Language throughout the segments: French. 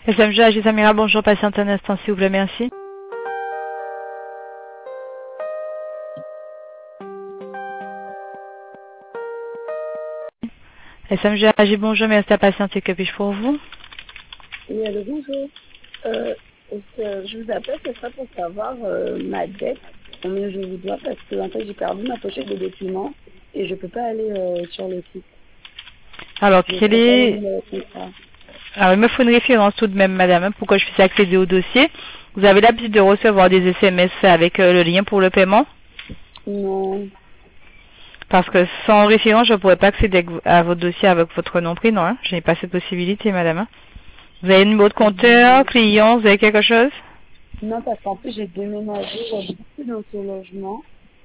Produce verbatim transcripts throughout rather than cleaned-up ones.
S M G Agis Samira, bonjour, patiente un instant s'il vous plaît, merci. S M G Agis, bonjour, merci à patienter, que puis-je pour vous? Oui, allô, bonjour. Euh, est-ce que je vous appelle, ce sera pour savoir euh, ma dette, combien je vous dois, parce que en fait j'ai perdu ma pochette de documents et je peux pas aller euh, sur le site. Alors, Je quel sais pas le est... numéro de contrat. Alors, il me faut une référence tout de même, madame, hein, pour que je puisse accéder au dossier. Vous avez l'habitude de recevoir des S M S avec euh, le lien pour le paiement? Non, Parce que sans référence, je ne pourrais pas accéder à votre dossier avec votre nom prénom. Hein. Je n'ai pas cette possibilité, madame. Hein. Vous avez un numéro de compteur, client, vous avez quelque chose? non, parce qu'en plus j'ai déménagé, j'habite plus dans ce logement.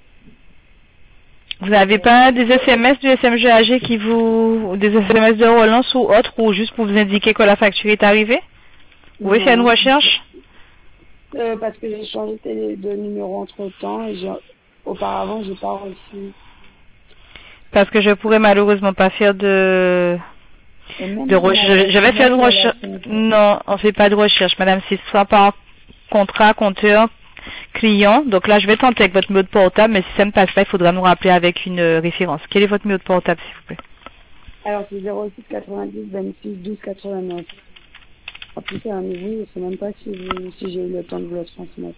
Vous n'avez pas des S M S du S M G A G qui vous... ou des S M S de relance ou autre, ou juste pour vous indiquer que la facture est arrivée? Vous pouvez faire une Non, recherche? euh, parce que j'ai changé de, de numéro entre temps et j'ai, auparavant j'ai pas reçu. Parce que je pourrais malheureusement pas faire de... Et même de mon recherche. adresse Je vais faire email, une elle a recherche. changé. Non, on fait pas de recherche, madame. C'est soit par contrat, compteur, client. Donc là, je vais tenter avec votre numéro de portable, mais si ça ne passe pas, il faudra nous rappeler avec une euh, référence. Quel est votre numéro de portable, s'il vous plaît? Alors c'est zéro six quatre-vingt-dix vingt-six douze quatre-vingt-neuf. En plus, c'est un nouveau, je ne sais même pas si, vous- si j'ai eu le temps de vous le transmettre.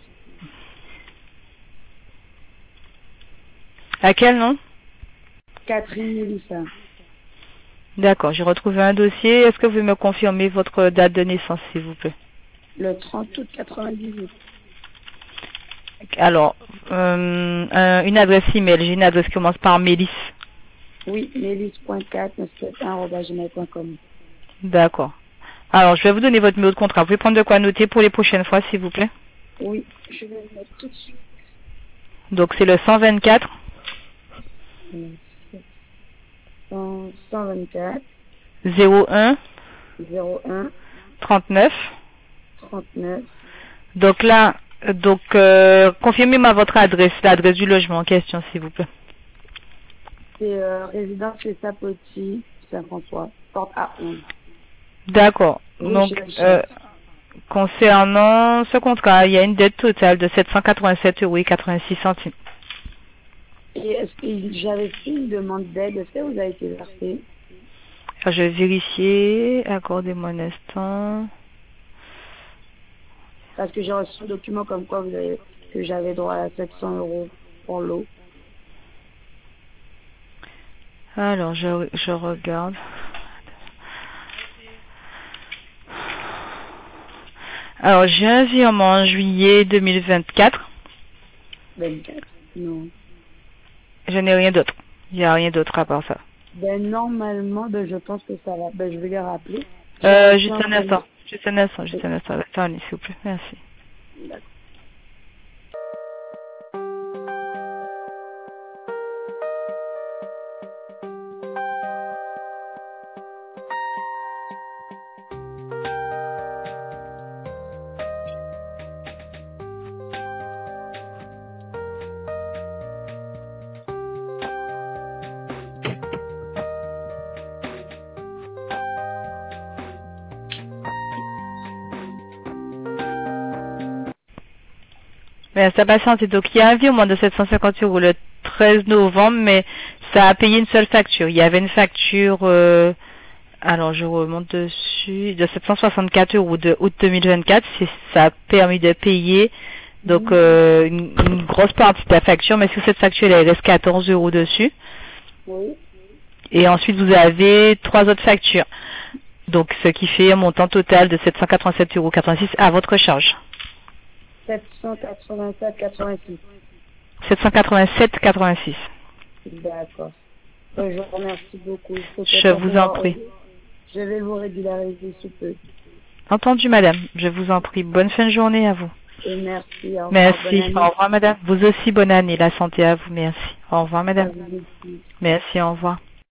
À quel nom? Catherine Mélissa. D'accord, j'ai retrouvé un dossier. Est-ce que vous pouvez me confirmer votre date de naissance, s'il vous plaît? Le trente août quatre-vingt-dix-huit. Alors, euh, un- une adresse email. J'ai une adresse qui commence par Mélis. Oui, mélisse point quatre neuf sept un arobase gmail point com. D'accord. Alors, je vais vous donner votre numéro de contrat. Vous pouvez prendre de quoi noter pour les prochaines fois, s'il vous plaît? Oui, je vais le mettre tout de suite. Donc, c'est le cent vingt-quatre Euh, cent cent vingt-quatre zéro un zéro un trente-neuf. trente-neuf. Donc là, euh, donc euh, confirmez-moi votre adresse, l'adresse du logement en question, s'il vous plaît. C'est euh, résidence chez Sapoti, Saint-François, porte A onze. D'accord. Rue Donc, euh, Chelchette. concernant ce contrat, il y a une dette totale de sept cent quatre-vingt-sept euros et quatre-vingt-six centimes. Et est-ce que j'avais fait une demande d'aide, est-ce que vous avez été versé? Alors, je vais vérifier. Accordez-moi un instant. Parce que j'ai reçu un document comme quoi vous avez, que j'avais droit à sept cents euros pour l'eau. Alors, je, je regarde. Alors, j'ai un virement en juillet deux mille vingt-quatre. vingt-quatre. Non. Je n'ai rien d'autre. Il n'y a rien d'autre à part ça. Ben, normalement, ben, je pense que ça va. Ben, je vais les rappeler. J'ai Euh, reçu juste un un colis. instant. Juste un instant, juste un instant. Attendez, s'il vous plaît. Merci. D'accord. Mais ça patiente. Donc, il y a un virement de sept cent cinquante euros le treize novembre, mais ça a payé une seule facture. Il y avait une facture, euh, alors je remonte dessus, de sept cent soixante-quatre euros de août deux mille vingt-quatre. C'est- Ça a permis de payer donc Mhm. euh, une, une grosse partie de la facture, mais sur cette facture, il reste quatorze euros dessus. Oui. Et ensuite, vous avez trois autres factures. Donc, ce qui fait un montant total de sept cent quatre-vingt-sept euros quatre-vingt-six à votre charge. sept cent quatre-vingt-sept quatre-vingt-six. sept cent quatre-vingt-sept quatre-vingt-six. D'accord. Ben, je vous remercie beaucoup. Je C'était pour vous en pouvoir, prie. je vais vous régulariser sous peu. Entendu, madame. Je vous en prie. Bonne fin de journée à vous. Et merci. Au revoir. Bonne Merci. année. Au revoir, madame. Vous aussi, bonne année. La santé à vous. Merci. Au revoir, À madame. vous aussi. Merci. Au revoir.